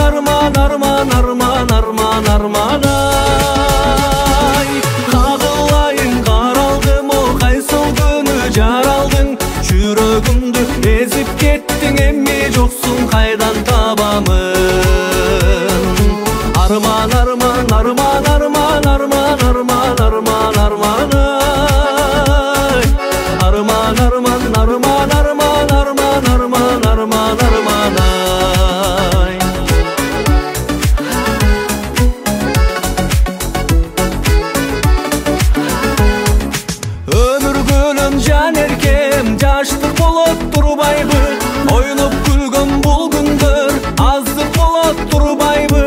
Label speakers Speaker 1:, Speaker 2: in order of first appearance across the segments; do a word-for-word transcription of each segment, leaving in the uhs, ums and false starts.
Speaker 1: arman arman arman arman arman ay kagılayın karaldım o kaysıl günü jaraldın жүрөгүмдү ezip kettin emmi жоксун кайдан табамын арман арман арман арман арман арман арман арман ай арман арман арман арман арман арман арман арман ай өмүр гүлүм жан эркем жаштык болот турбайбы ойноп күлгөн бул күндөр аздык болот турбайбы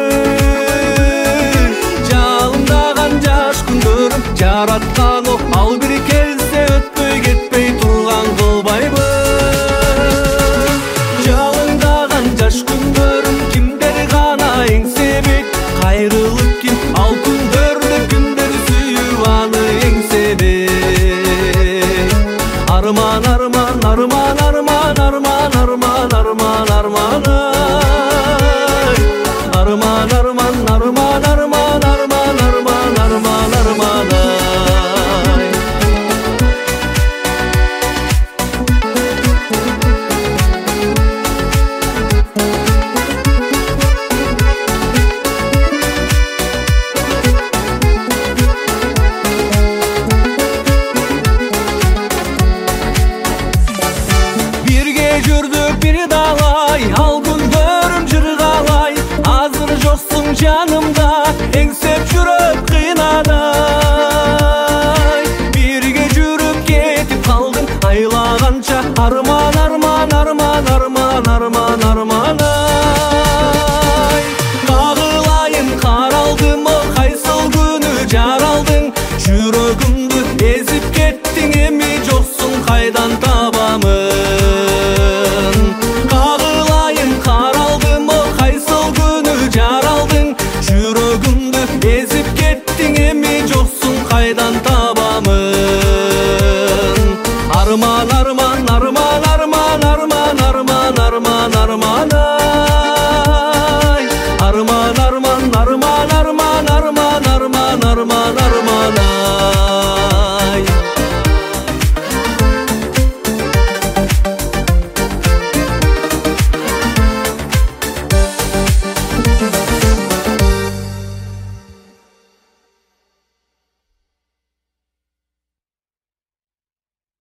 Speaker 1: жалындаган жаш күндөрүм жараткан о ал бир келсе өтпөй кетпей турган кылбайбы жалындаган жаш күндөрүм кимдер гана эңсебек кайрылып ким ал күндөрдө кимдер сүйүп аны эңсебек арман арман арман арман арман арман арман арман ай арман арман арман арман арман арман арман арман ай бирге жүрдүк бир далай ал күндөрүм жыргалай азыр жоксуң жаным